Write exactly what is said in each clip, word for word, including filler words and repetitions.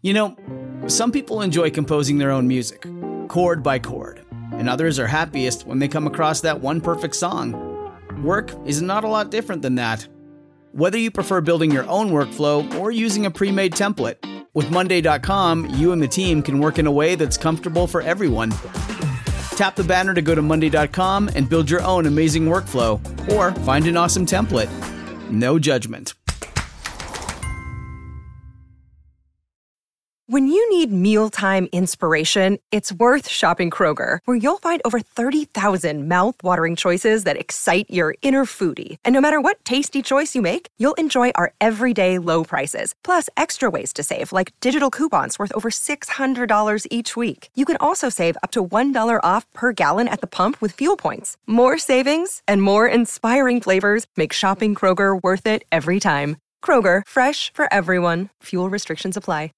You know, some people enjoy composing their own music, chord by chord, and others are happiest when they come across that one perfect song. Work is not a lot different than that. Whether you prefer building your own workflow or using a pre-made template, with Monday dot com, you and the team can work in a way that's comfortable for everyone. Tap the banner to go to Monday dot com and build your own amazing workflow, or find an awesome template. No judgment. When you need mealtime inspiration, it's worth shopping Kroger, where you'll find over thirty thousand mouth-watering choices that excite your inner foodie. And no matter what tasty choice you make, you'll enjoy our everyday low prices, plus extra ways to save, like digital coupons worth over six hundred dollars each week. You can also save up to one dollar off per gallon at the pump with fuel points. More savings and more inspiring flavors make shopping Kroger worth it every time. Kroger, fresh for everyone. Fuel restrictions apply.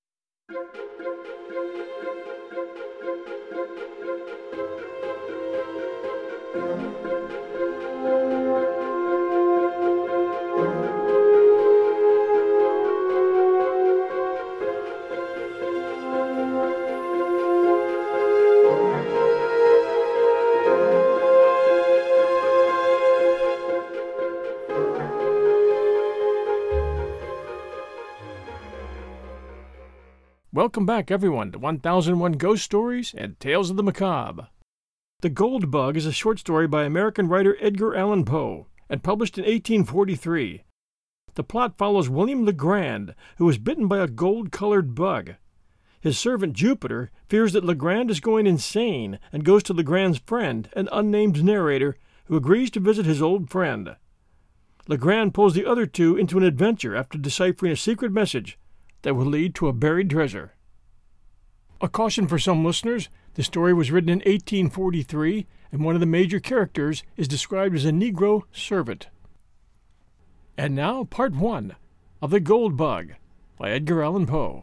Welcome back, everyone, to one thousand one Ghost Stories and Tales of the Macabre. The Gold Bug is a short story by American writer Edgar Allan Poe and published in eighteen forty-three. The plot follows William Legrand, who is bitten by a gold-colored bug. His servant Jupiter fears that Legrand is going insane and goes to Legrand's friend, an unnamed narrator, who agrees to visit his old friend. Legrand pulls the other two into an adventure after deciphering a secret message that will lead to a buried treasure. A caution for some listeners, the story was written in eighteen forty-three, and one of the major characters is described as a Negro servant. And now, part one of The Gold Bug by Edgar Allan Poe.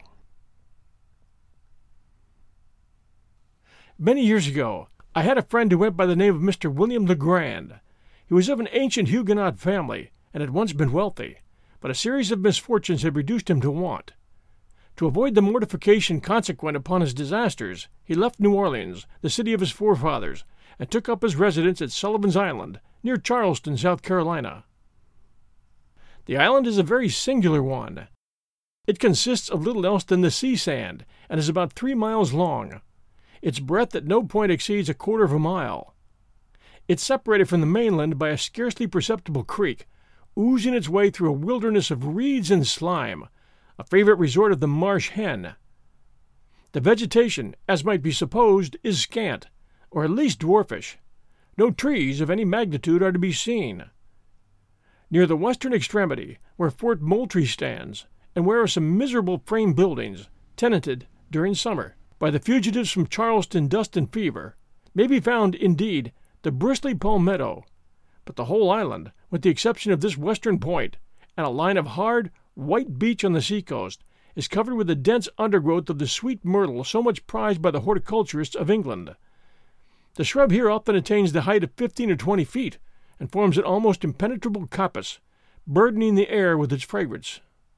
Many years ago, I had a friend who went by the name of Mister William Legrand. He was of an ancient Huguenot family, and had once been wealthy, but a series of misfortunes had reduced him to want. To avoid the mortification consequent upon his disasters, he left New Orleans, the city of his forefathers, and took up his residence at Sullivan's Island, near Charleston, South Carolina. The island is a very singular one. It consists of little else than the sea sand, and is about three miles long. Its breadth at no point exceeds a quarter of a mile. It's separated from the mainland by a scarcely perceptible creek, oozing its way through a wilderness of reeds and slime, a favorite resort of the marsh hen. The vegetation, as might be supposed, is scant, or at least dwarfish. No trees of any magnitude are to be seen. Near the western extremity, where Fort Moultrie stands, and where are some miserable frame buildings, tenanted, during summer, by the fugitives from Charleston dust and fever, may be found, indeed, the bristly palmetto, but the whole island, with the exception of this western point, and a line of hard, white beach on the seacoast, is covered with the dense undergrowth of the sweet myrtle so much prized by the horticulturists of England. The shrub here often attains the height of fifteen or twenty feet, and forms an almost impenetrable coppice, burdening the air with its fragrance.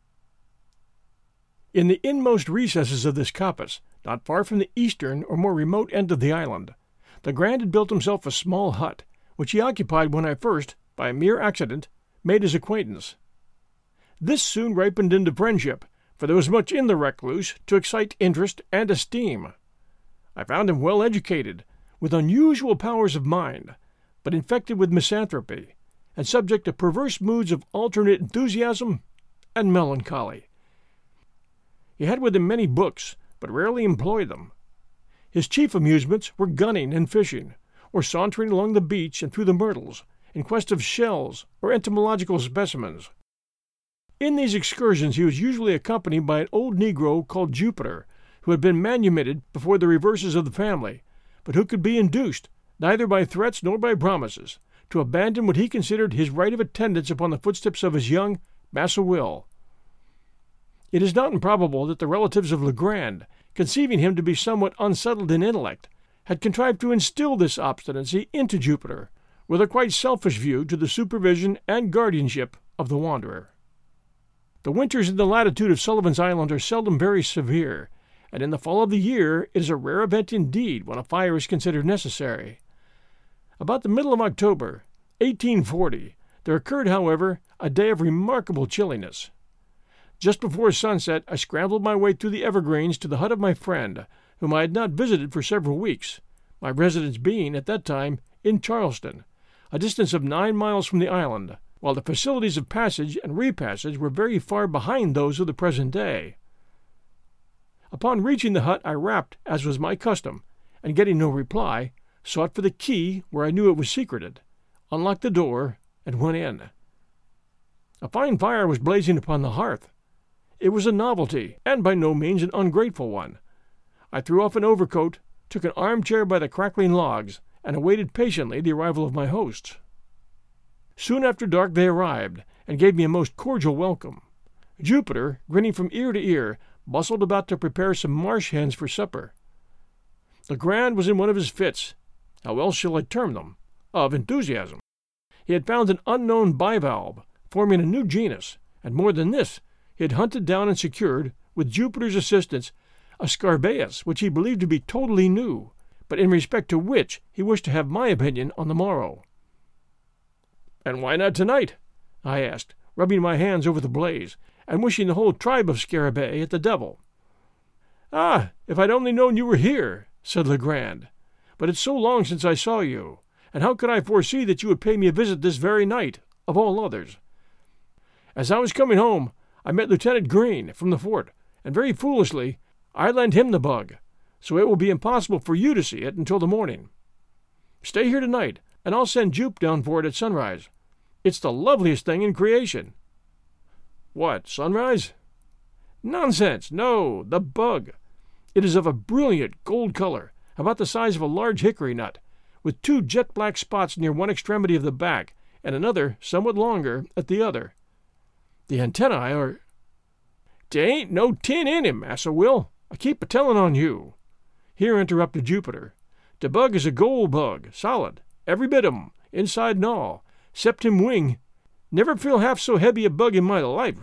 In the inmost recesses of this coppice, not far from the eastern or more remote end of the island, Legrand had built himself a small hut, which he occupied when I first, by a mere accident, made his acquaintance. This soon ripened into friendship, for there was much in the recluse to excite interest and esteem. I found him well educated, with unusual powers of mind, but infected with misanthropy, and subject to perverse moods of alternate enthusiasm and melancholy. He had with him many books, but rarely employed them. His chief amusements were gunning and fishing, or sauntering along the beach and through the myrtles, in quest of shells or entomological specimens. In these excursions he was usually accompanied by an old Negro called Jupiter, who had been manumitted before the reverses of the family, but who could be induced, neither by threats nor by promises, to abandon what he considered his right of attendance upon the footsteps of his young Massa Will. It is not improbable that the relatives of Legrand, conceiving him to be somewhat unsettled in intellect, had contrived to instill this obstinacy into Jupiter, with a quite selfish view to the supervision and guardianship of the wanderer. The winters in the latitude of Sullivan's Island are seldom very severe, and in the fall of the year it is a rare event indeed when a fire is considered necessary. About the middle of October, eighteen forty, there occurred, however, a day of remarkable chilliness. Just before sunset I scrambled my way through the evergreens to the hut of my friend, whom I had not visited for several weeks, my residence being, at that time, in Charleston, a distance of nine miles from the island, while the facilities of passage and repassage were very far behind those of the present day. Upon reaching the hut I rapped, as was my custom, and getting no reply, sought for the key where I knew it was secreted, unlocked the door, and went in. A fine fire was blazing upon the hearth. It was a novelty, and by no means an ungrateful one. I threw off an overcoat, took an armchair by the crackling logs, and awaited patiently the arrival of my hosts. Soon after dark they arrived, and gave me a most cordial welcome. Jupiter, grinning from ear to ear, bustled about to prepare some marsh hens for supper. Legrand was in one of his fits, how else shall I term them, of enthusiasm. He had found an unknown bivalve, forming a new genus, and more than this, he had hunted down and secured, with Jupiter's assistance, a Scarabaeus which he believed to be totally new, but in respect to which he wished to have my opinion on the morrow. "And why not tonight?" I asked, rubbing my hands over the blaze, and wishing the whole tribe of Scarabaei at the devil. "Ah, if I'd only known you were here," said Legrand. "But it's so long since I saw you, and how could I foresee that you would pay me a visit this very night, of all others? As I was coming home, I met Lieutenant Green from the fort, and very foolishly I lent him the bug, so it will be impossible for you to see it until the morning. Stay here tonight, and I'll send Jupe down for it at sunrise. It's the loveliest thing in creation." "What, sunrise?" "Nonsense, no, the bug. It is of a brilliant gold color, about the size of a large hickory nut, with two jet-black spots near one extremity of the back, and another, somewhat longer, at the other. The antennae are—" "Dey ain't no tin in him, Massa Will. I keep a-tellin' on you." Here interrupted Jupiter. "De bug is a gold bug, solid, every bit of 'em, inside and all, 'cept him wing. Never feel half so heavy a bug in my life."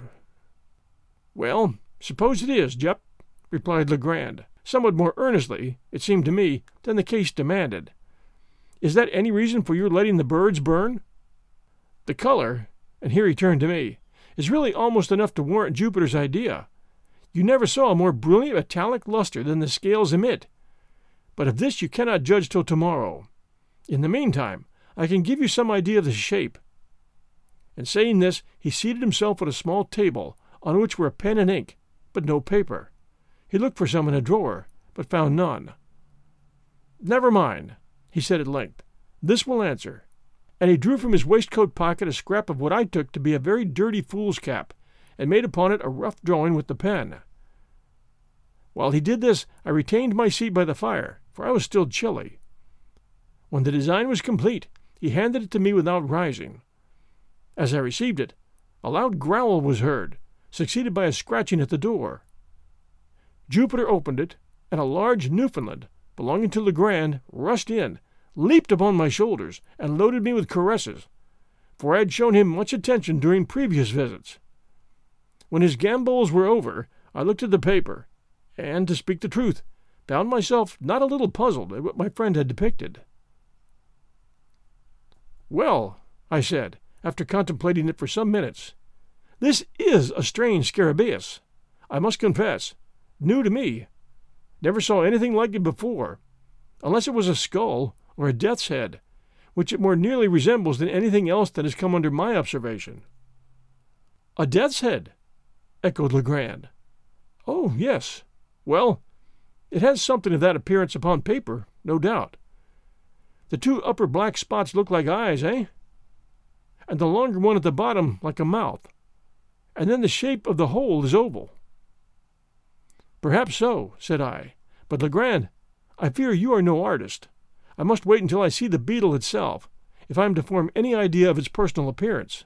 "Well, suppose it is, Jup," replied Legrand, somewhat more earnestly, it seemed to me, than the case demanded. "Is that any reason for your letting the birds burn? The color," and here he turned to me, "is really almost enough to warrant Jupiter's idea. You never saw a more brilliant metallic luster than the scales emit. But of this you cannot judge till tomorrow. In the meantime, I can give you some idea of the shape." And saying this, he seated himself at a small table, on which were a pen and ink, but no paper. He looked for some in a drawer, but found none. "Never mind," he said at length. "This will answer." And he drew from his waistcoat pocket a scrap of what I took to be a very dirty fool's cap, and made upon it a rough drawing with the pen. While he did this, I retained my seat by the fire, for I was still chilly. When the design was complete, he handed it to me without rising. As I received it, a loud growl was heard, succeeded by a scratching at the door. Jupiter opened it, and a large Newfoundland, belonging to Legrand, rushed in, leaped upon my shoulders, and loaded me with caresses, for I had shown him much attention during previous visits. When his gambols were over, I looked at the paper, and, to speak the truth, found myself not a little puzzled at what my friend had depicted. "Well," I said, after contemplating it for some minutes, "this is a strange Scarabaeus, I must confess, new to me. Never saw anything like it before, unless it was a skull or a death's head, which it more nearly resembles than anything else that has come under my observation." "A death's head?" echoed Legrand. "Oh, yes. Well, it has something of that appearance upon paper, no doubt. The two upper black spots look like eyes, eh? And the longer one at the bottom like a mouth. And then the shape of the whole is oval." "Perhaps so," said I. "But, Legrand, I fear you are no artist. I must wait until I see the beetle itself, if I am to form any idea of its personal appearance."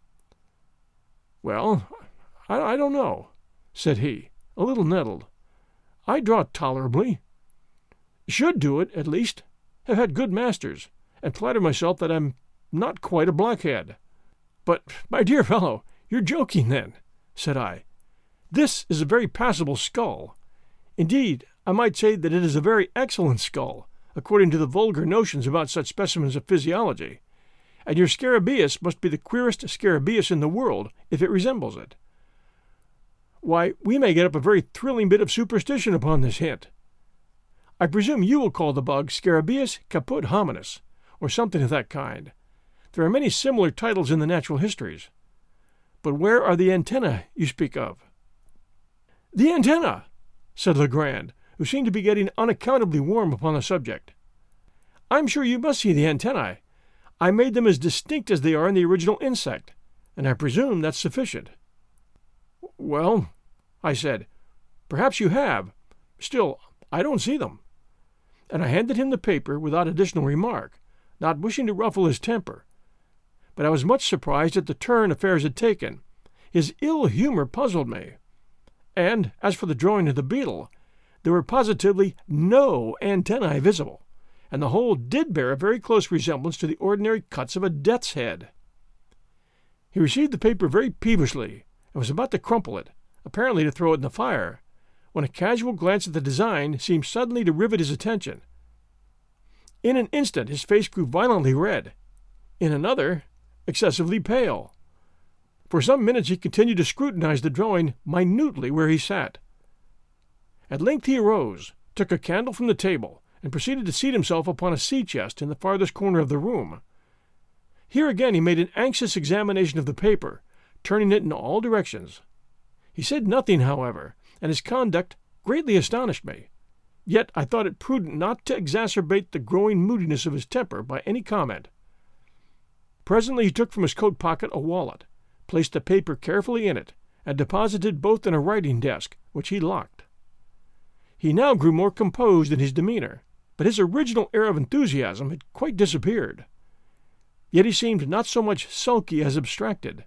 "Well, I, I don't know," said he, a little nettled. "I draw tolerably. Should do it, at least. Have had good masters, and flatter myself that I'm not quite a blockhead." "But, my dear fellow, you're joking, then," said I. "This is a very passable skull. Indeed, I might say that it is a very excellent skull, according to the vulgar notions about such specimens of physiology, and your scarabaeus must be the queerest scarabaeus in the world if it resembles it. Why, we may get up a very thrilling bit of superstition upon this hint. I presume you will call the bug Scarabaeus caput hominis, or something of that kind. There are many similar titles in the natural histories. But where are the antennae you speak of?" "The antennae," said Legrand, who seemed to be getting unaccountably warm upon the subject. "I'm sure you must see the antennae. I made them as distinct as they are in the original insect, and I presume that's sufficient." "Well," I said, "perhaps you have. Still, I don't see them." And I handed him the paper without additional remark, not wishing to ruffle his temper. But I was much surprised at the turn affairs had taken. His ill humor puzzled me. And as for the drawing of the beetle, there were positively no antennae visible, and the whole did bear a very close resemblance to the ordinary cuts of a death's head. He received the paper very peevishly, and was about to crumple it, apparently to throw it in the fire, when a casual glance at the design seemed suddenly to rivet his attention. In an instant his face grew violently red, in another excessively pale. For some minutes he continued to scrutinize the drawing minutely where he sat. At length he arose, took a candle from the table, and proceeded to seat himself upon a sea-chest in the farthest corner of the room. Here again he made an anxious examination of the paper, turning it in all directions. He said nothing, however, and his conduct greatly astonished me. Yet I thought it prudent not to exacerbate the growing moodiness of his temper by any comment. Presently he took from his coat pocket a wallet, placed the paper carefully in it, and deposited both in a writing desk, which he locked. He now grew more composed in his demeanor, but his original air of enthusiasm had quite disappeared. Yet he seemed not so much sulky as abstracted.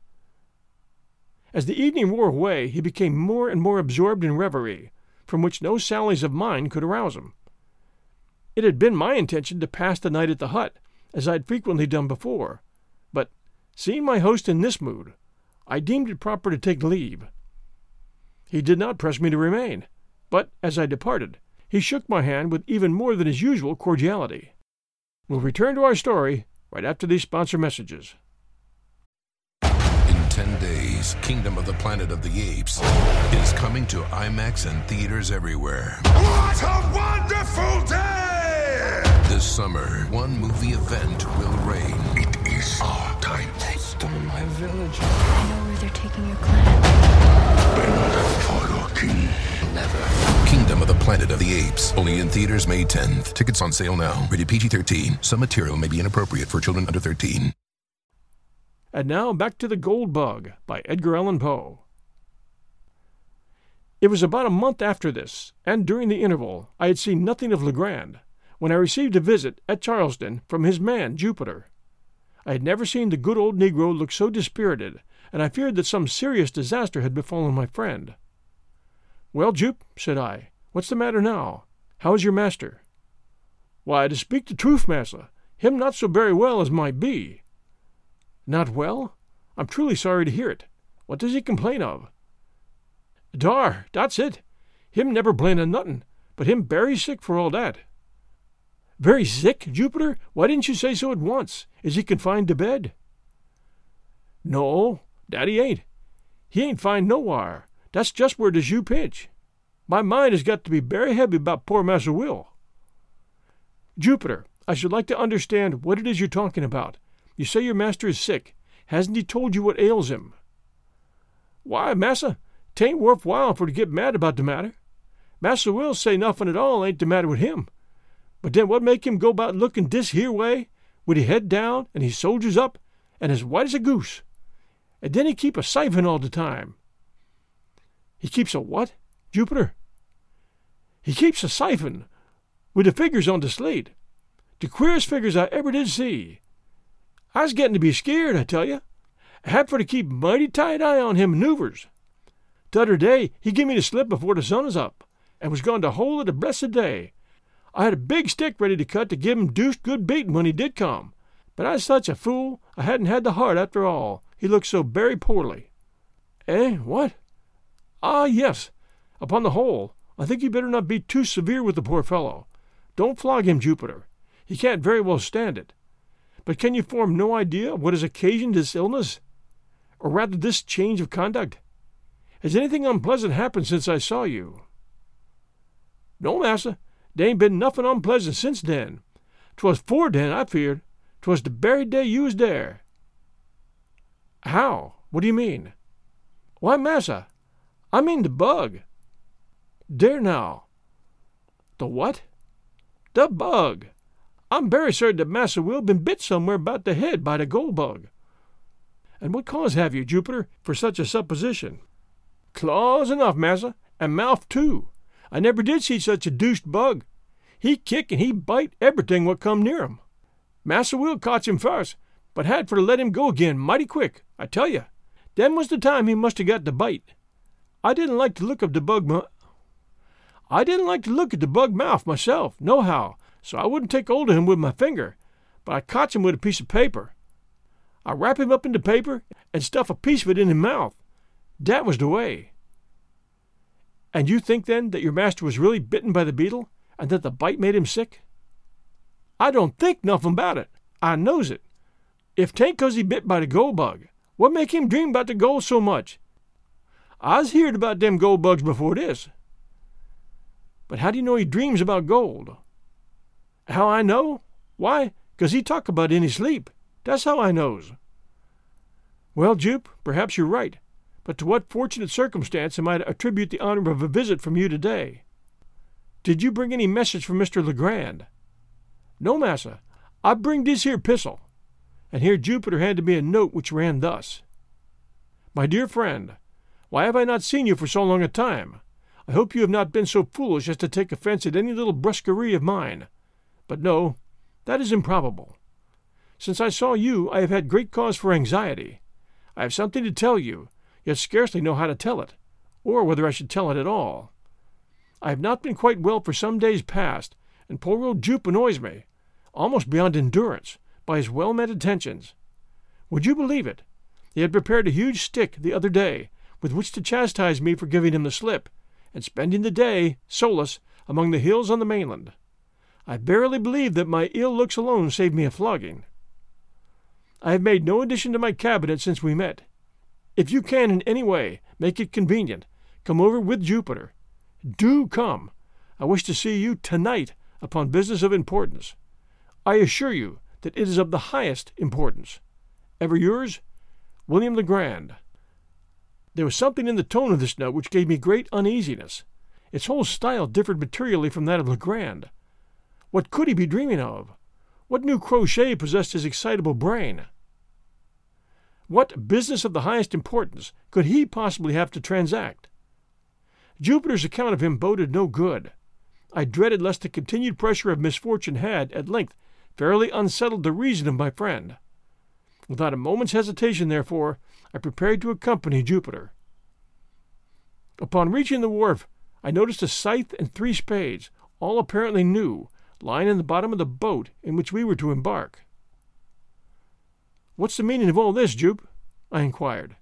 As the evening wore away, he became more and more absorbed in reverie, from which no sallies of mine could arouse him. It had been my intention to pass the night at the hut, as I had frequently done before, but, seeing my host in this mood, I deemed it proper to take leave. He did not press me to remain, but, as I departed, he shook my hand with even more than his usual cordiality. We'll return to our story right after these sponsor messages. In ten days, Kingdom of the Planet of the Apes is coming to IMAX and theaters everywhere. What a wonderful day! This summer, one movie event will reign. It is our time. They stormed my village. I know where they're taking your clan. Bend for your king. Never. Kingdom of the Planet of the Apes. Only in theaters May tenth. Tickets on sale now. Rated P G thirteen. Some material may be inappropriate for children under thirteen. And now back to The Gold Bug by Edgar Allan Poe. It was about a month after this, and during the interval I had seen nothing of Legrand, when I received a visit at Charleston from his man Jupiter. I had never seen the good old Negro look so dispirited, and I feared that some serious disaster had befallen my friend. "Well, Jupe," said I, "what's the matter now? How is your master?" "Why, to speak the truth, massa, him not so very well as might be." "Not well? I'm truly sorry to hear it. What does he complain of?" "Dar, that's it. Him never blain of nothing, but him very sick for all that." "Very sick, Jupiter? Why didn't you say so at once? Is he confined to bed?" "No, that he ain't. He ain't fine nowhar. That's just where the shoe pinch. My mind has got to be very heavy about poor Massa Will." "Jupiter, I should like to understand what it is you're talking about. You say your master is sick. Hasn't he told you what ails him?" "Why, massa, 'tain't worth while for to get mad about the matter. Massa Will say nothing at all ain't the matter with him. But then what make him go about looking dis here way, with he head down and his soldiers up, and as white as a goose? And then he keep a siphon all the time." "He keeps a what, Jupiter?" "He keeps a siphon, with the figures on the slate. The queerest figures I ever did see. I's getting to be scared, I tell you. I had for to keep mighty tight eye on him manoeuvres. T'other day he give me the slip before the sun is up, and was going to hold it a blessed day. I had a big stick ready to cut to give him deuced good beating when he did come, but I's such a fool I hadn't had the heart after all. He looked so very poorly." "Eh, what? Ah, yes. Upon the whole, I think you better not be too severe with the poor fellow. Don't flog him, Jupiter. He can't very well stand it. But can you form no idea of what has occasioned this illness? Or rather this change of conduct? Has anything unpleasant happened since I saw you?" "No, massa, there ain't been nothing unpleasant since then. 'Twas fore then, I feared. 'Twas the very day you was there." "How? What do you mean?" "Why, massa, I mean the bug." "There now." "The what?" "The bug. I'm very certain that Massa Will been bit somewhere about the head by the gold bug." "And what cause have you, Jupiter, for such a supposition?" "Claws enough, massa, and mouth too. I never did see such a deuced bug. He kick and he bite everything what come near him. Massa Will caught him first, but had for to let him go again mighty quick, I tell you. Then was the time he must have got the bite. I didn't like to look of the bug mu- I didn't like to look at the bug mouth myself, nohow, so I wouldn't take hold of him with my finger, but I caught him with a piece of paper. I wrap him up in the paper and stuff a piece of it in his mouth. That was the way." "And you think, then, that your master was really bitten by the beetle, and that the bite made him sick?" "I don't think nothing about it. I knows it. If 'tain't 'cause he bit by the gold bug, what make him dream about the gold so much? I's heerd about them gold bugs before this." "But how do you know he dreams about gold?" "How I know? Why, 'cause he talk about it in his sleep. That's how I knows." "Well, Jupe, perhaps you're right. But to what fortunate circumstance am I to attribute the honor of a visit from you today? Did you bring any message from Mister Legrand?" "No, massa. I bring dis here pistol." And here Jupiter handed me a note which ran thus: "My dear friend, why have I not seen you for so long a time? I hope you have not been so foolish as to take offense at any little brusquerie of mine. But no, that is improbable. Since I saw you, I have had great cause for anxiety. I have something to tell you, yet scarcely know how to tell it, or whether I should tell it at all. I have not been quite well for some days past, and poor old Jupe annoys me, almost beyond endurance, by his well-meant attentions. Would you believe it? He had prepared a huge stick the other day, with which to chastise me for giving him the slip, and spending the day, solus, among the hills on the mainland. I verily believe that my ill looks alone saved me a flogging. I have made no addition to my cabinet since we met. If you can in any way make it convenient, come over with Jupiter. Do come. I wish to see you tonight upon business of importance. I assure you that it is of the highest importance. Ever yours, William Legrand." There was something in the tone of this note which gave me great uneasiness. Its whole style differed materially from that of Legrand. What could he be dreaming of? What new crochet possessed his excitable brain? What business of the highest importance could he possibly have to transact? Jupiter's account of him boded no good. I dreaded lest the continued pressure of misfortune had, at length, fairly unsettled the reason of my friend. Without a moment's hesitation, therefore, I prepared to accompany Jupiter. Upon reaching the wharf, I noticed a scythe and three spades, all apparently new, lying in the bottom of the boat in which we were to embark. "What's the meaning of all this, Jupe?" I inquired.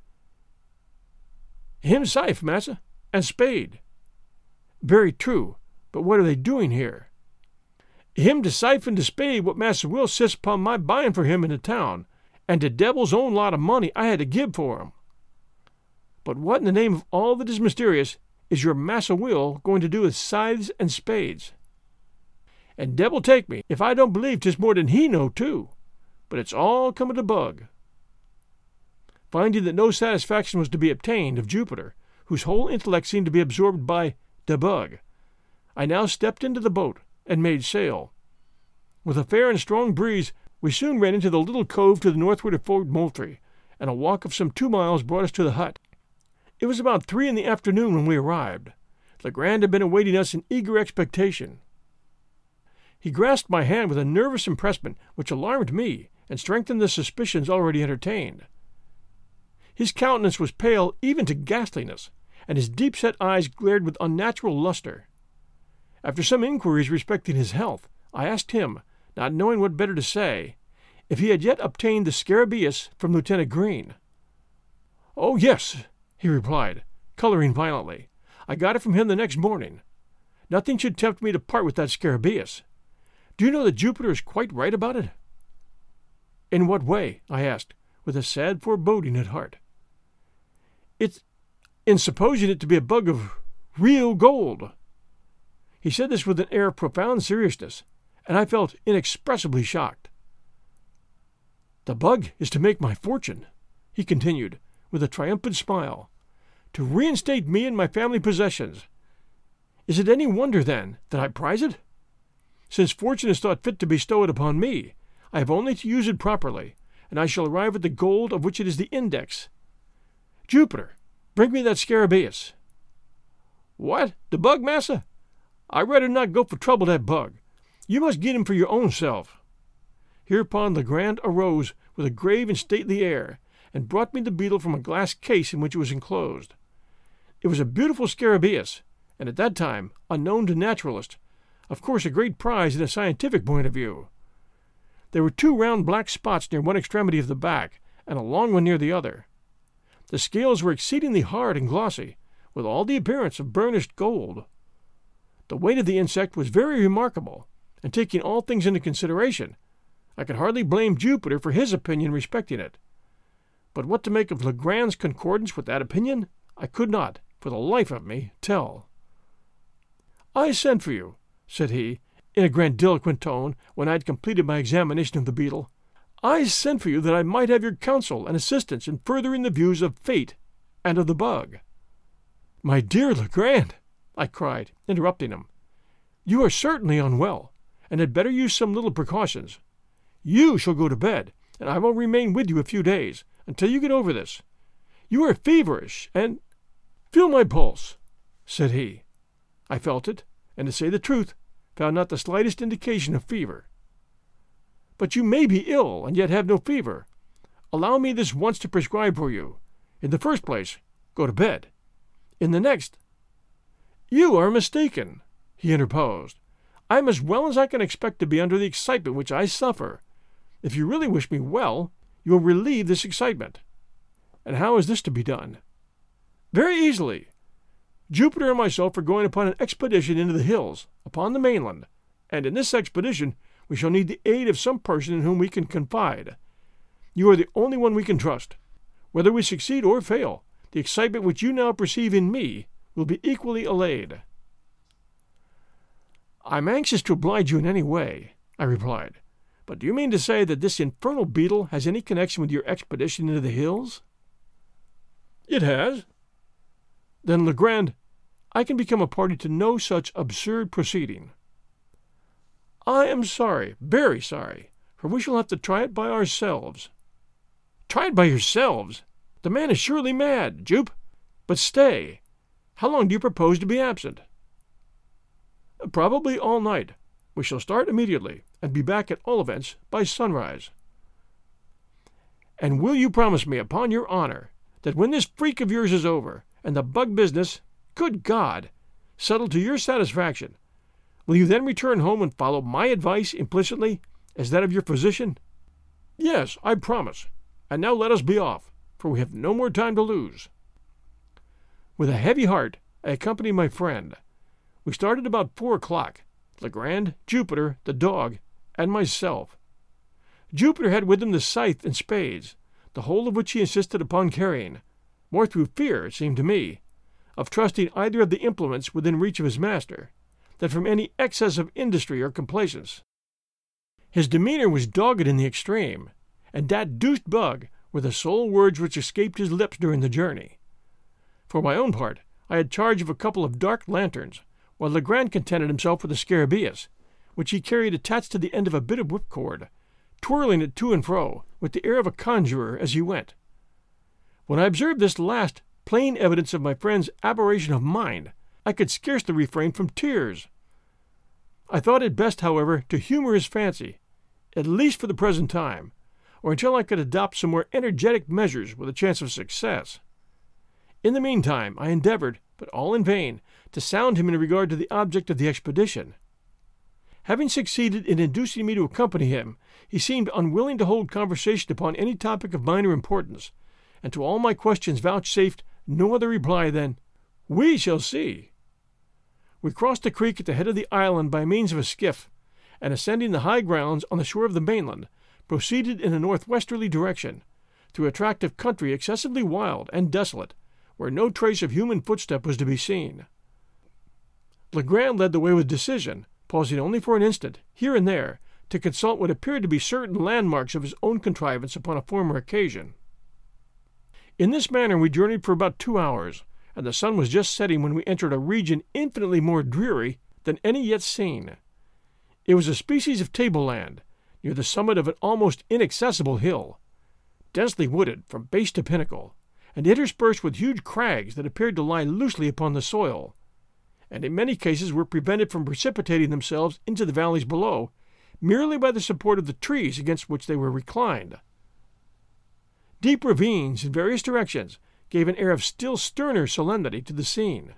"Him scythe, massa, and spade." "Very true, but what are they doing here?" "Him de scythe and de spade what Massa Will sis upon my buying for him in the town, and de devil's own lot of money I had to give for 'em." "But what in the name of all that is mysterious is your Massa Will going to do with scythes and spades?" "And devil take me if I don't believe 'tis more than he know, too. But it's all come of the bug." Finding that no satisfaction was to be obtained of Jupiter, whose whole intellect seemed to be absorbed by the bug, I now stepped into the boat and made sail. With a fair and strong breeze, we soon ran into the little cove to the northward of Fort Moultrie, and a walk of some two miles brought us to the hut. It was about three in the afternoon when we arrived. Legrand had been awaiting us in eager expectation. He grasped my hand with a nervous empressment which alarmed me and strengthened the suspicions already entertained. His countenance was pale even to ghastliness, and his deep-set eyes glared with unnatural luster. After some inquiries respecting his health, I asked him, not knowing what better to say, if he had yet obtained the scarabæus from Lieutenant Green. "Oh, yes," he replied, coloring violently. "I got it from him the next morning. Nothing should tempt me to part with that Scarabaeus. Do you know that Jupiter is quite right about it?" "In what way?" I asked, with a sad foreboding at heart. "It's in supposing it to be a bug of real gold." He said this with an air of profound seriousness, and I felt inexpressibly shocked. "The bug is to make my fortune," he continued, with a triumphant smile, "to reinstate me in my family possessions. Is it any wonder, then, that I prize it? Since fortune is thought fit to bestow it upon me, I have only to use it properly, and I shall arrive at the gold of which it is the index. Jupiter, bring me that Scarabaeus." "What, the bug, massa? I'd rather not go for trouble that bug. You must get him for your own self." Hereupon Legrand arose with a grave and stately air, and brought me the beetle from a glass case in which it was enclosed. It was a beautiful Scarabaeus, and at that time unknown to naturalists, of course a great prize in a scientific point of view. There were two round black spots near one extremity of the back, and a long one near the other. The scales were exceedingly hard and glossy, with all the appearance of burnished gold. The weight of the insect was very remarkable, and taking all things into consideration, I could hardly blame Jupiter for his opinion respecting it. But what to make of Legrand's concordance with that opinion, I could not, for the life of me, tell. "I sent for you," said he, in a grandiloquent tone, when I had completed my examination of the beetle. "I sent for you that I might have your counsel and assistance in furthering the views of fate and of the bug." "My dear Legrand," I cried, interrupting him, "you are certainly unwell, and had better use some little precautions. You shall go to bed, and I will remain with you a few days, until you get over this. You are feverish, and—" "Feel my pulse," said he. I felt it, and to say the truth, found not the slightest indication of fever. "But you may be ill, and yet have no fever. Allow me this once to prescribe for you. In the first place, go to bed. In the next—" "You are mistaken," he interposed. "I am as well as I can expect to be under the excitement which I suffer. If you really wish me well, you will relieve this excitement." "And how is this to be done?" "Very easily. Jupiter and myself are going upon an expedition into the hills, upon the mainland, and in this expedition we shall need the aid of some person in whom we can confide. You are the only one we can trust. Whether we succeed or fail, the excitement which you now perceive in me will be equally allayed." "I'm anxious to oblige you in any way," I replied. "But do you mean to say that this infernal beetle has any connection with your expedition into the hills?" "It has." "Then, Legrand, I can become a party to no such absurd proceeding." "I am sorry, very sorry, for we shall have to try it by ourselves." "Try it by yourselves? The man is surely mad, Jupe. But stay, how long do you propose to be absent?" "Probably all night. We shall start immediately, and be back at all events by sunrise." "And will you promise me, upon your honor, that when this freak of yours is over, and the bug business, good God, settled to your satisfaction, will you then return home and follow my advice implicitly, as that of your physician?" "Yes, I promise. And now let us be off, for we have no more time to lose." With a heavy heart, I accompanied my friend. We started about four o'clock, Legrand, Jupiter, the dog, and myself. Jupiter had with him the scythe and spades, the whole of which he insisted upon carrying, more through fear, it seemed to me, of trusting either of the implements within reach of his master, than from any excess of industry or complaisance. His demeanor was dogged in the extreme, and "that deuced bug" were the sole words which escaped his lips during the journey. For my own part, I had charge of a couple of dark lanterns, while Legrand contented himself with a Scarabaeus, which he carried attached to the end of a bit of whipcord, twirling it to and fro, with the air of a conjurer as he went. When I observed this last plain evidence of my friend's aberration of mind, I could scarcely refrain from tears. I thought it best, however, to humor his fancy, at least for the present time, or until I could adopt some more energetic measures with a chance of success. In the meantime, I endeavored, but all in vain, to sound him in regard to the object of the expedition. Having succeeded in inducing me to accompany him, he seemed unwilling to hold conversation upon any topic of minor importance, and to all my questions vouchsafed no other reply than We shall see. We crossed the creek at the head of the island by means of a skiff, and ascending the high grounds on the shore of the mainland, proceeded in a northwesterly direction, through a tract of country excessively wild and desolate, where no trace of human footstep was to be seen. Legrand led the way with decision, pausing only for an instant, here and there, to consult what appeared to be certain landmarks of his own contrivance upon a former occasion. In this manner we journeyed for about two hours, and the sun was just setting when we entered a region infinitely more dreary than any yet seen. It was a species of tableland, near the summit of an almost inaccessible hill, densely wooded from base to pinnacle, and interspersed with huge crags that appeared to lie loosely upon the soil, and in many cases were prevented from precipitating themselves into the valleys below, merely by the support of the trees against which they were reclined. Deep ravines in various directions gave an air of still sterner solemnity to the scene.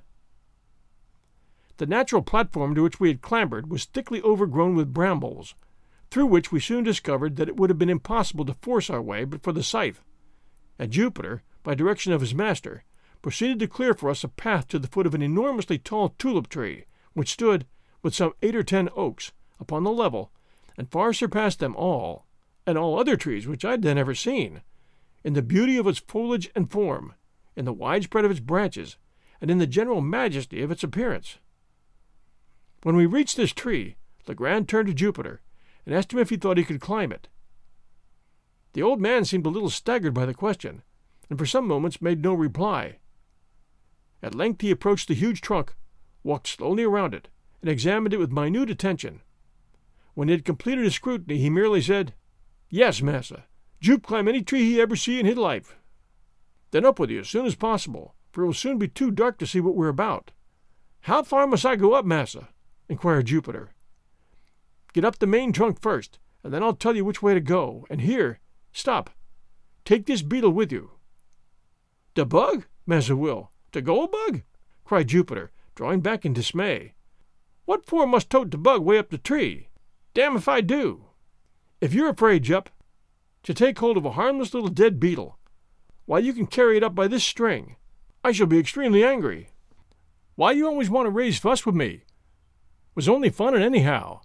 The natural platform to which we had clambered was thickly overgrown with brambles, through which we soon discovered that it would have been impossible to force our way but for the scythe, and Jupiter, by direction of his master, proceeded to clear for us a path to the foot of an enormously tall tulip tree, which stood, with some eight or ten oaks, upon the level, and far surpassed them all, and all other trees which I had then ever seen, in the beauty of its foliage and form, in the widespread of its branches, and in the general majesty of its appearance. When we reached this tree, Legrand turned to Jupiter, and asked him if he thought he could climb it. The old man seemed a little staggered by the question, and for some moments made no reply. At length he approached the huge trunk, walked slowly around it, and examined it with minute attention. When he had completed his scrutiny, he merely said, "Yes, massa, Jupe climb any tree he ever see in his life." "Then up with you as soon as possible, for it will soon be too dark to see what we're about." "How far must I go up, massa?" inquired Jupiter. "Get up the main trunk first, and then I'll tell you which way to go, and here, stop, take this beetle with you." "The bug, Massa Will? The gold bug?" cried Jupiter, drawing back in dismay. "What for must tote the bug way up the tree? Damn if I do." "If you're afraid, Jup, to take hold of a harmless little dead beetle, why you can carry it up by this string. I shall be extremely angry. Why you always want to raise fuss with me? Was only funnin' anyhow.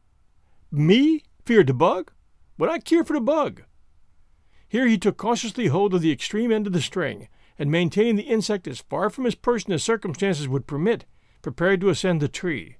Me feared the bug? Would I care for the bug?" Here he took cautiously hold of the extreme end of the string, and maintaining the insect as far from his person as circumstances would permit, prepared to ascend the tree.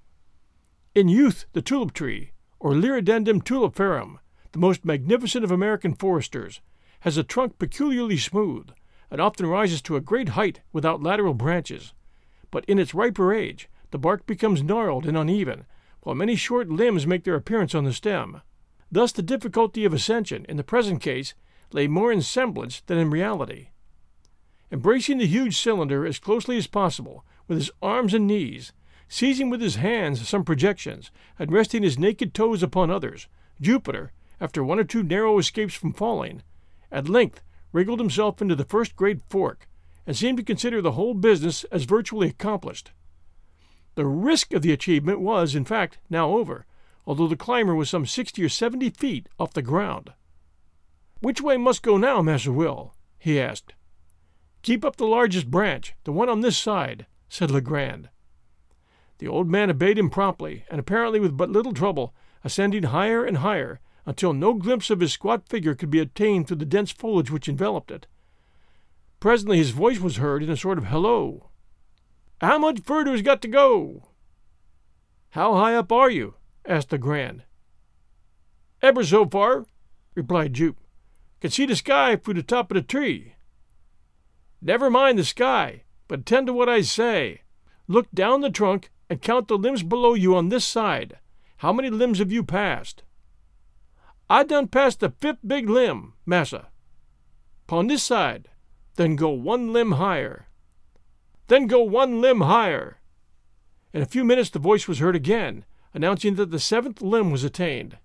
In youth the tulip tree, or Lyridendum tuliparum, the most magnificent of American foresters, has a trunk peculiarly smooth, and often rises to a great height without lateral branches, but in its riper age the bark becomes gnarled and uneven, while many short limbs make their appearance on the stem. Thus the difficulty of ascension, in the present case, lay more in semblance than in reality. Embracing the huge cylinder as closely as possible, with his arms and knees, seizing with his hands some projections, and resting his naked toes upon others, Jupiter, after one or two narrow escapes from falling, at length wriggled himself into the first great fork, and seemed to consider the whole business as virtually accomplished. The risk of the achievement was, in fact, now over, although the climber was some sixty or seventy feet off the ground. "Which way must go now, Massa Will?" he asked. "Keep up the largest branch, the one on this side," said Legrand. The old man obeyed him promptly, and apparently with but little trouble, ascending higher and higher, until no glimpse of his squat figure could be obtained through the dense foliage which enveloped it. Presently his voice was heard in a sort of hello. "How much further has got to go?" "How high up are you?" asked Legrand. "Ever so far," replied Jupe. "Can see the sky through the top of the tree." "Never mind the sky, but attend to what I say. Look down the trunk and count the limbs below you on this side. How many limbs have you passed?" "I done passed the fifth big limb, massa." "'Pon this side. Then go one limb higher." "Then go one limb higher." In a few minutes the voice was heard again, announcing that the seventh limb was attained.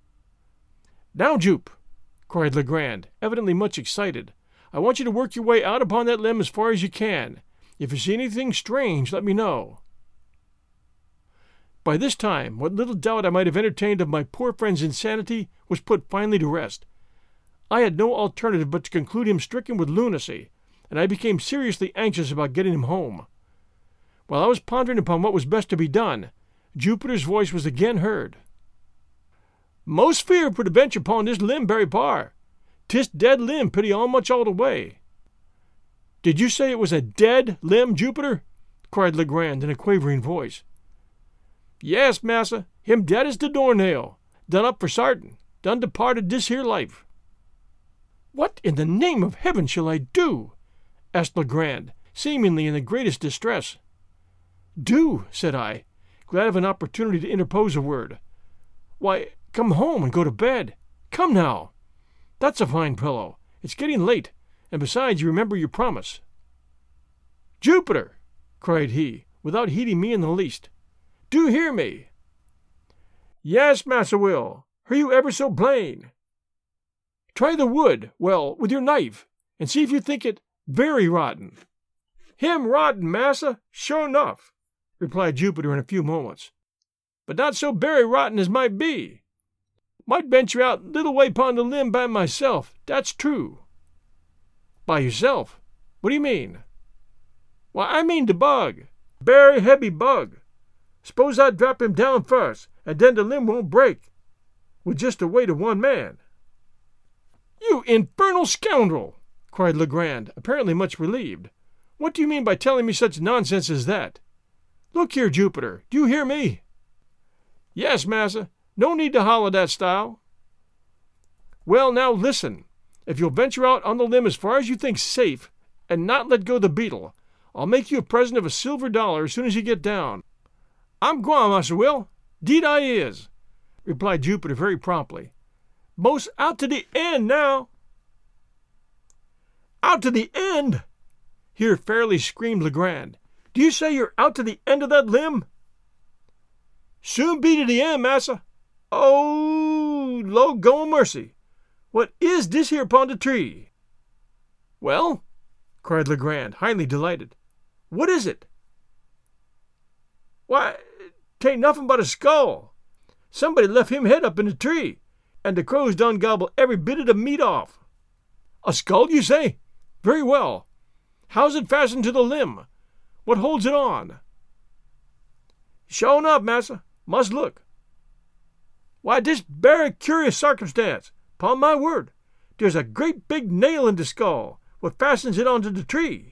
"Now, Jupe," cried Legrand, evidently much excited, "I want you to work your way out upon that limb as far as you can. If you see anything strange, let me know." By this time, what little doubt I might have entertained of my poor friend's insanity was put finally to rest. I had no alternative but to conclude him stricken with lunacy, and I became seriously anxious about getting him home. While I was pondering upon what was best to be done, Jupiter's voice was again heard. "Most fear for to venture upon this limb very far. 'Tis dead limb pretty all much all the way." "Did you say it was a dead limb, Jupiter?" cried Legrand in a quavering voice. "Yes, massa, him dead as the doornail, done up for sartin, done departed this here life." "What in the name of heaven shall I do?" asked Legrand, seemingly in the greatest distress. "Do?" said I, glad of an opportunity to interpose a word. "Why, come home and go to bed. Come now. That's a fine fellow. It's getting late, and besides, you remember your promise." "Jupiter!" cried he, without heeding me in the least. "Do hear me." "Yes, Massa Will. Hear you ever so plain." "Try the wood, well, with your knife, and see if you think it very rotten." "Him rotten, massa, sure enough," replied Jupiter in a few moments, "but not so berry rotten as might be. Might venture out little way pon the limb by myself, that's true." "By yourself? What do you mean?" "Why, I mean the bug. Berry heavy bug. Suppose I drop him down first, and then the limb won't break, with just the weight of one man." "You infernal scoundrel!" cried Legrand, apparently much relieved. "What do you mean by telling me such nonsense as that? Look here, Jupiter, do you hear me?" "Yes, massa. No need to holler that style." "Well, now listen. If you'll venture out on the limb as far as you think safe, and not let go the beetle, I'll make you a present of a silver dollar as soon as you get down." "I'm gwine, Massa Will. 'Deed I is," replied Jupiter very promptly. "Most out to the end now." "Out to the end!" here fairly screamed Legrand. "Do you say you're out to the end of that limb?" "Soon be to the end, massa. Oh, Lord go mercy! What is this here upon the tree?" "Well?" cried Legrand, highly delighted. "What is it?" "Why, 'tain't nothing but a skull. Somebody left him head up in the tree, and the crows done gobble every bit of the meat off." "A skull, you say? Very well. How's it fastened to the limb? What holds it on?" "Sure enough, massa. Must look. Why, this very curious circumstance. 'Pon my word, there's a great big nail in the skull, what fastens it onto the tree."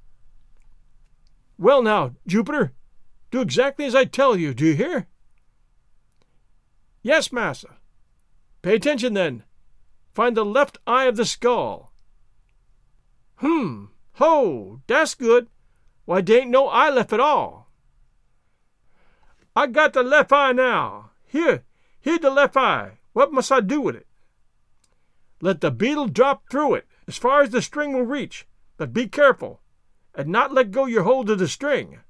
"Well now, Jupiter, do exactly as I tell you, do you hear?" "Yes, massa." "Pay attention, then. Find the left eye of the skull." "Hmm, ho, that's good. Why, there ain't no eye left at all." "I got the left eye now. Here, here the left eye. What must I do with it?" "Let the beetle drop through it, as far as the string will reach, but be careful, and not let go your hold of the string."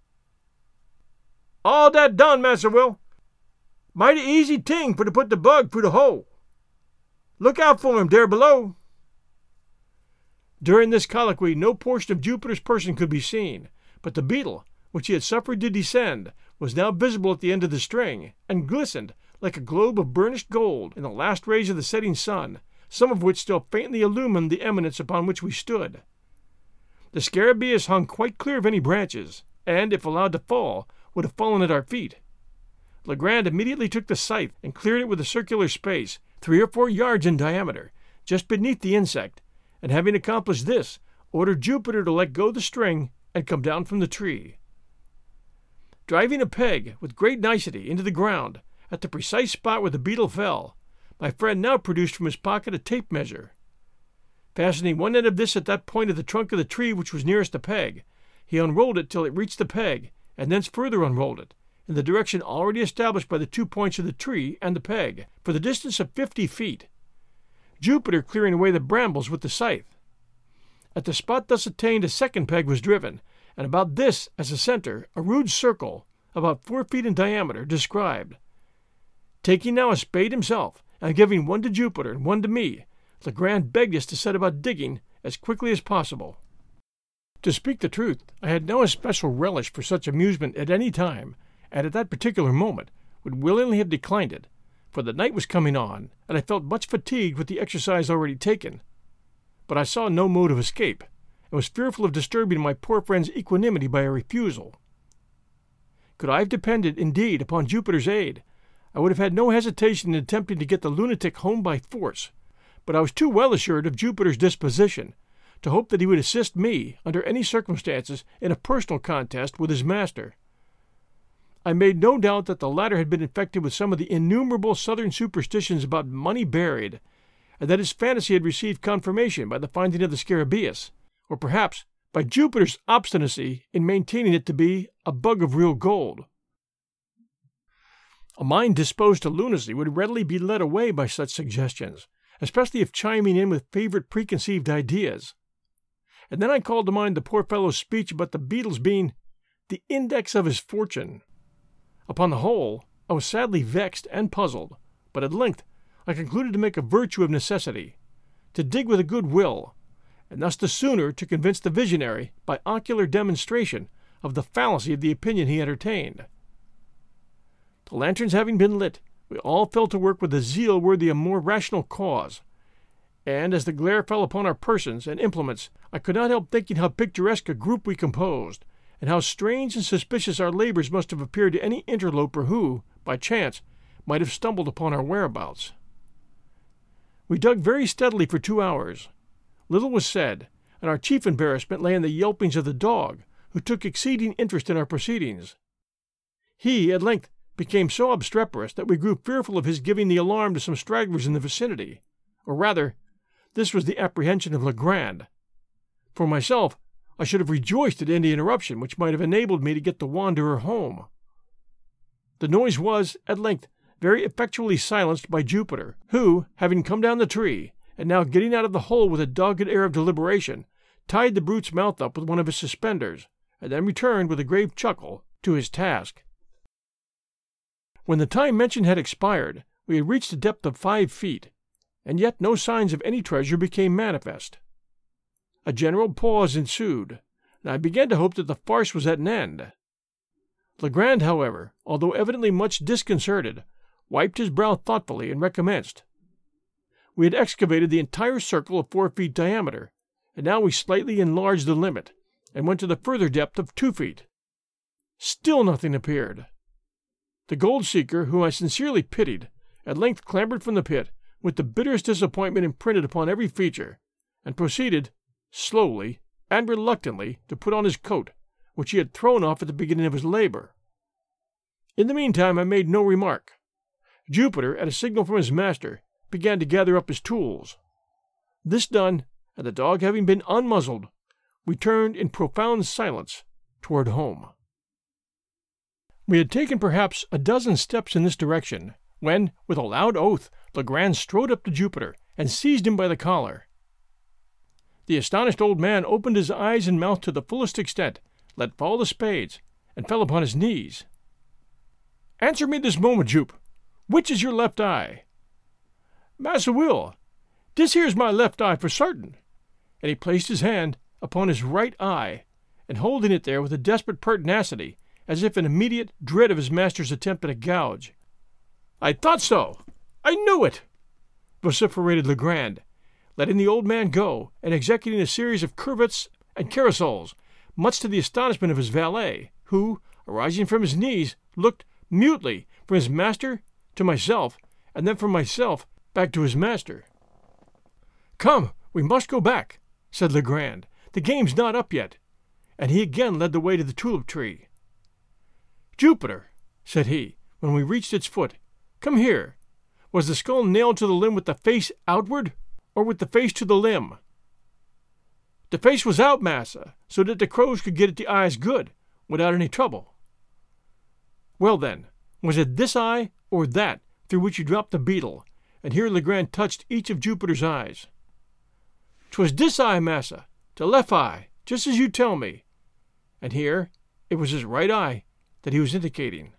"All that done, Massa Will. Mighty easy ting for to put the bug through the hole. Look out for him there below." During this colloquy no portion of Jupiter's person could be seen, but the beetle, which he had suffered to descend, was now visible at the end of the string, and glistened like a globe of burnished gold in the last rays of the setting sun, some of which still faintly illumined the eminence upon which we stood. The scarabaeus hung quite clear of any branches, and, if allowed to fall, would have fallen at our feet. Legrand immediately took the scythe and cleared it with a circular space, three or four yards in diameter, just beneath the insect, and having accomplished this, ordered Jupiter to let go the string and come down from the tree. Driving a peg with great nicety into the ground at the precise spot where the beetle fell, my friend now produced from his pocket a tape measure. Fastening one end of this at that point of the trunk of the tree which was nearest the peg, he unrolled it till it reached the peg, and thence further unrolled it, in the direction already established by the two points of the tree and the peg, for the distance of fifty feet, Jupiter clearing away the brambles with the scythe. At the spot thus attained a second peg was driven, and about this, as a center, a rude circle, about four feet in diameter, described. Taking now a spade himself, and giving one to Jupiter and one to me, Legrand begged us to set about digging as quickly as possible. To speak the truth, I had no especial relish for such amusement at any time, and at that particular moment would willingly have declined it, for the night was coming on, and I felt much fatigued with the exercise already taken. But I saw no mode of escape, and was fearful of disturbing my poor friend's equanimity by a refusal. Could I have depended, indeed, upon Jupiter's aid, I would have had no hesitation in attempting to get the lunatic home by force, but I was too well assured of Jupiter's disposition to hope that he would assist me, under any circumstances, in a personal contest with his master. I made no doubt that the latter had been infected with some of the innumerable southern superstitions about money buried, and that his fantasy had received confirmation by the finding of the Scarabaeus, or perhaps by Jupiter's obstinacy in maintaining it to be a bug of real gold. A mind disposed to lunacy would readily be led away by such suggestions, especially if chiming in with favorite preconceived ideas. And then I called to mind the poor fellow's speech about the beetles being the index of his fortune. Upon the whole, I was sadly vexed and puzzled, but at length I concluded to make a virtue of necessity, to dig with a good will, and thus the sooner to convince the visionary by ocular demonstration of the fallacy of the opinion he entertained. The lanterns having been lit, we all fell to work with a zeal worthy a more rational cause, and as the glare fell upon our persons and implements, I could not help thinking how picturesque a group we composed, and how strange and suspicious our labors must have appeared to any interloper who, by chance, might have stumbled upon our whereabouts. We dug very steadily for two hours. Little was said, and our chief embarrassment lay in the yelpings of the dog, who took exceeding interest in our proceedings. He, at length, became so obstreperous that we grew fearful of his giving the alarm to some stragglers in the vicinity, or rather, this was the apprehension of Legrand. For myself, I should have rejoiced at any interruption which might have enabled me to get the wanderer home. The noise was, at length, very effectually silenced by Jupiter, who, having come down the tree, and now getting out of the hole with a dogged air of deliberation, tied the brute's mouth up with one of his suspenders, and then returned with a grave chuckle to his task. When the time mentioned had expired, we had reached a depth of five feet, and yet no signs of any treasure became manifest. A general pause ensued, and I began to hope that the farce was at an end. Legrand, however, although evidently much disconcerted, wiped his brow thoughtfully and recommenced. We had excavated the entire circle of four feet diameter, and now we slightly enlarged the limit, and went to the further depth of two feet. Still nothing appeared. The gold-seeker, whom I sincerely pitied, at length clambered from the pit, with the bitterest disappointment imprinted upon every feature, and proceeded, slowly and reluctantly, to put on his coat, which he had thrown off at the beginning of his labor. In the meantime I made no remark. Jupiter, at a signal from his master, began to gather up his tools. This done, and the dog having been unmuzzled, we turned in profound silence toward home. We had taken perhaps a dozen steps in this direction, when, with a loud oath, Legrand strode up to Jupiter and seized him by the collar. The astonished old man opened his eyes and mouth to the fullest extent, let fall the spades, and fell upon his knees. "Answer me this moment, Jupe. Which is your left eye?" "Massa Will, dis here's my left eye for certain." And he placed his hand upon his right eye, and holding it there with a desperate pertinacity, as if in immediate dread of his master's attempt at a gouge. "I thought so! I knew it!" vociferated Legrand, letting the old man go, and executing a series of curvets and carasols, much to the astonishment of his valet, who, arising from his knees, looked mutely from his master to myself, and then from myself back to his master. "Come, we must go back," said Legrand. "The game's not up yet." And he again led the way to the tulip tree. "Jupiter," said he, when we reached its foot, "come here. Was the skull nailed to the limb with the face outward, or with the face to the limb?" "The face was out, massa, so that the crows could get at the eyes good, without any trouble." "Well, then, was it this eye or that through which you dropped the beetle?" And here Legrand touched each of Jupiter's eyes. "'Twas this eye, massa, the left eye, just as you tell me." And here it was his right eye that he was indicating.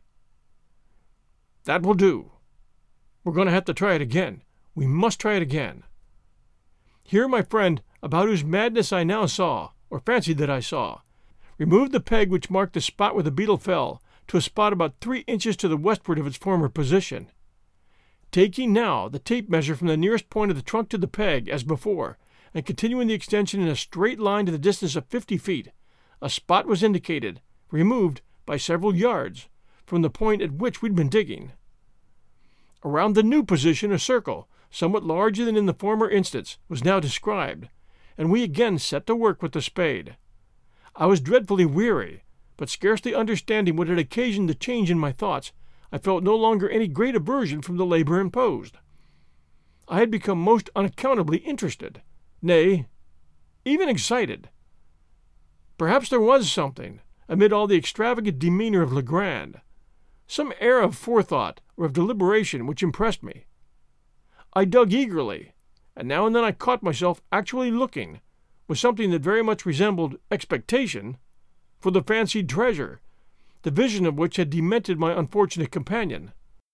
"That will do. We're going to have to try it again. We must try it again." Here my friend, about whose madness I now saw, or fancied that I saw, removed the peg which marked the spot where the beetle fell to a spot about three inches to the westward of its former position. Taking now the tape measure from the nearest point of the trunk to the peg, as before, and continuing the extension in a straight line to the distance of fifty feet, a spot was indicated, removed by several yards, from the point at which we'd been digging. Around the new position a circle, somewhat larger than in the former instance, was now described, and we again set to work with the spade. I was dreadfully weary, but scarcely understanding what had occasioned the change in my thoughts, I felt no longer any great aversion from the labor imposed. I had become most unaccountably interested, nay, even excited. Perhaps there was something, amid all the extravagant demeanor of Legrand, some air of forethought or of deliberation which impressed me. I dug eagerly, and now and then I caught myself actually looking, with something that very much resembled expectation, for the fancied treasure, the vision of which had demented my unfortunate companion.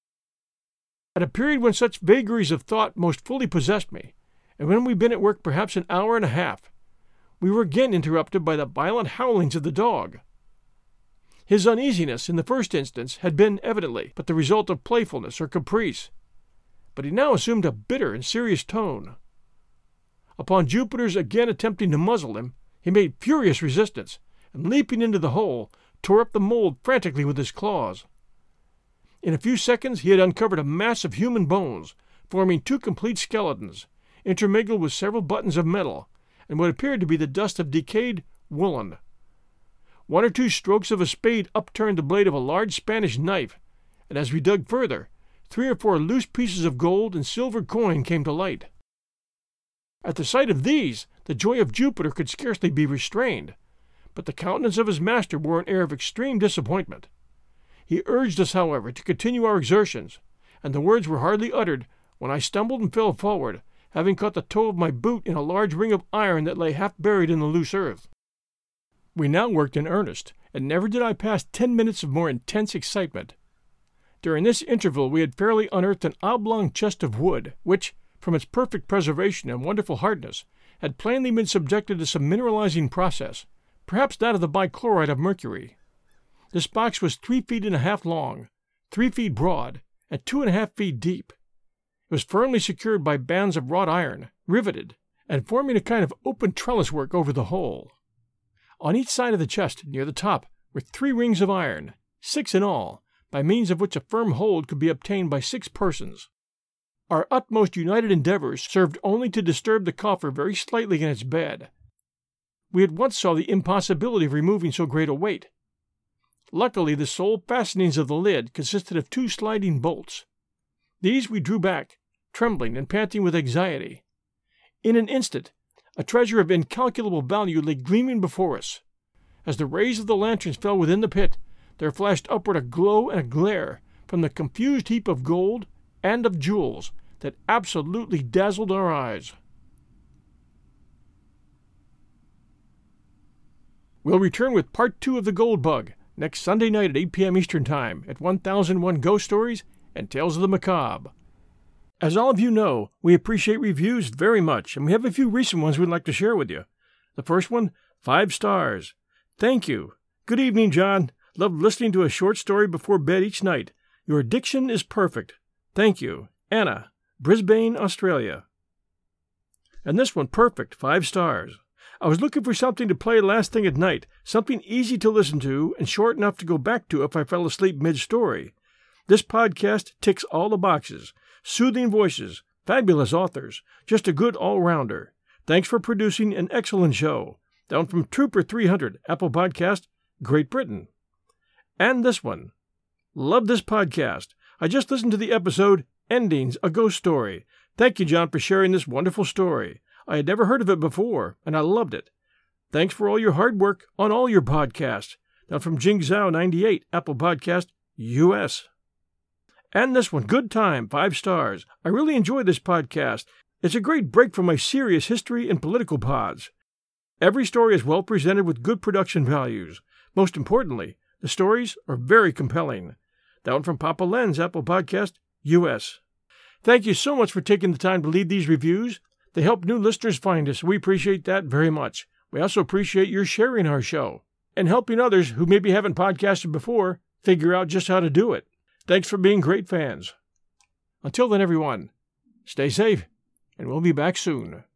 At a period when such vagaries of thought most fully possessed me, and when we'd been at work perhaps an hour and a half, we were again interrupted by the violent howlings of the dog. His uneasiness in the first instance had been evidently but the result of playfulness or caprice, but he now assumed a bitter and serious tone. Upon Jupiter's again attempting to muzzle him, he made furious resistance, and leaping into the hole, tore up the mold frantically with his claws. In a few seconds he had uncovered a mass of human bones, forming two complete skeletons, intermingled with several buttons of metal, and what appeared to be the dust of decayed woolen. One or two strokes of a spade upturned the blade of a large Spanish knife, and as we dug further, three or four loose pieces of gold and silver coin came to light. At the sight of these, the joy of Jupiter could scarcely be restrained, but the countenance of his master wore an air of extreme disappointment. He urged us, however, to continue our exertions, and the words were hardly uttered when I stumbled and fell forward, having caught the toe of my boot in a large ring of iron that lay half buried in the loose earth. We now worked in earnest, and never did I pass ten minutes of more intense excitement. During this interval we had fairly unearthed an oblong chest of wood, which, from its perfect preservation and wonderful hardness, had plainly been subjected to some mineralizing process, perhaps that of the bichloride of mercury. This box was three feet and a half long, three feet broad, and two and a half feet deep. It was firmly secured by bands of wrought iron, riveted, and forming a kind of open trellis work over the whole. On each side of the chest, near the top, were three rings of iron, six in all, by means of which a firm hold could be obtained by six persons. Our utmost united endeavors served only to disturb the coffer very slightly in its bed. We at once saw the impossibility of removing so great a weight. Luckily, the sole fastenings of the lid consisted of two sliding bolts. These we drew back, trembling and panting with anxiety. In an instant, a treasure of incalculable value lay gleaming before us. As the rays of the lanterns fell within the pit, there flashed upward a glow and a glare from the confused heap of gold and of jewels that absolutely dazzled our eyes. We'll return with part two of The Gold Bug next Sunday night at eight p.m. Eastern Time at one thousand one Ghost Stories and Tales of the Macabre. As all of you know, we appreciate reviews very much, and we have a few recent ones we'd like to share with you. The first one, five stars. Thank you. Good evening, John. Love listening to a short story before bed each night. Your diction is perfect. Thank you. Anna, Brisbane, Australia. And this one, perfect, five stars. I was looking for something to play last thing at night, something easy to listen to and short enough to go back to if I fell asleep mid-story. This podcast ticks all the boxes. Soothing voices, fabulous authors, just a good all-rounder. Thanks for producing an excellent show. Down from Trooper three hundred, Apple Podcast, Great Britain. And this one. Love this podcast. I just listened to the episode, Endings, A Ghost Story. Thank you, John, for sharing this wonderful story. I had never heard of it before, and I loved it. Thanks for all your hard work on all your podcasts. Down from Jing Zhao ninety-eight, Apple Podcast, U S And this one, good time, five stars. I really enjoy this podcast. It's a great break from my serious history and political pods. Every story is well presented with good production values. Most importantly, the stories are very compelling. Down from Papa Len's Apple Podcast, U S Thank you so much for taking the time to leave these reviews. They help new listeners find us. We appreciate that very much. We also appreciate your sharing our show and helping others who maybe haven't podcasted before figure out just how to do it. Thanks for being great fans. Until then, everyone, stay safe, and we'll be back soon.